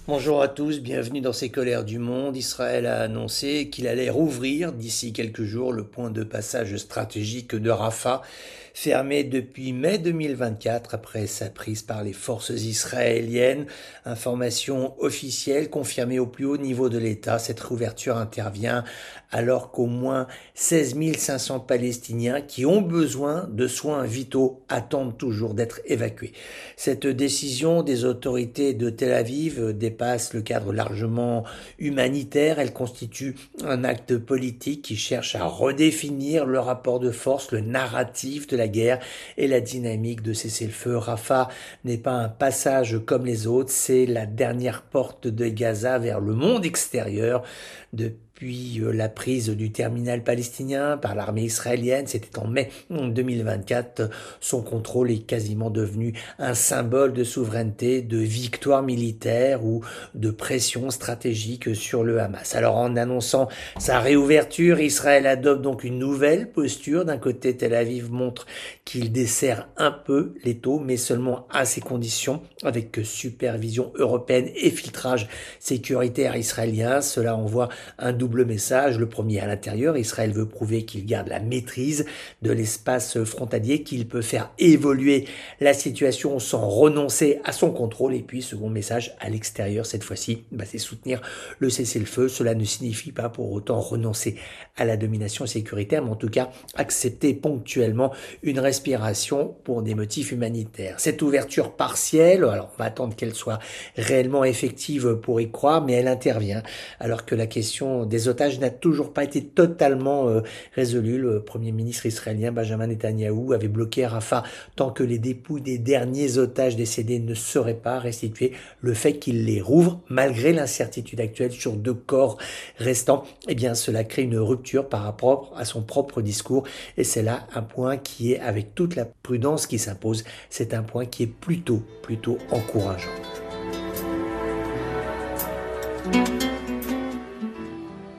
Bonjour à tous, bienvenue dans ces colères du monde. Israël a annoncé qu'il allait rouvrir d'ici quelques jours le point de passage stratégique de Rafah, fermé depuis mai 2024 après sa prise par les forces israéliennes. Information officielle confirmée au plus haut niveau de l'État, cette réouverture intervient alors qu'au moins 16 500 Palestiniens qui ont besoin de soins vitaux attendent toujours d'être évacués. Cette décision des autorités de Tel Aviv dépasse le cadre largement humanitaire. Elle constitue un acte politique qui cherche à redéfinir le rapport de force, le narratif de la guerre et la dynamique de cessez-le-feu. Rafah n'est pas un passage comme les autres, c'est la dernière porte de Gaza vers le monde extérieur. Depuis la prise du terminal palestinien par l'armée israélienne, c'était en mai 2024, son contrôle est quasiment devenu un symbole de souveraineté, de victoire militaire ou de pression stratégique sur le Hamas. Alors en annonçant sa réouverture, Israël adopte donc une nouvelle posture. D'un côté, Tel Aviv montre qu'il dessert un peu l'étau, mais seulement à ses conditions, avec supervision européenne et filtrage sécuritaire israélien. Cela envoie un double message. Le premier, à l'intérieur, Israël veut prouver qu'il garde la maîtrise de l'espace frontalier, qu'il peut faire évoluer la situation sans renoncer à son contrôle. Et puis, second message, à l'extérieur, cette fois-ci, c'est soutenir le cessez-le-feu. Cela ne signifie pas pour autant renoncer à la domination sécuritaire, mais en tout cas accepter ponctuellement une respiration pour des motifs humanitaires. Cette ouverture partielle, alors on va attendre qu'elle soit réellement effective pour y croire, mais elle intervient alors que la question des otages n'a toujours pas été totalement résolue. Le Premier ministre israélien Benjamin Netanyahou avait bloqué Rafah tant que les dépouilles des derniers otages décédés ne seraient pas restituées. Le fait qu'il les rouvre, malgré l'incertitude actuelle sur 2 corps restants, cela crée une rupture par rapport à son propre discours. Et c'est là un point qui est, avec toute la prudence qui s'impose, c'est un point qui est plutôt encourageant.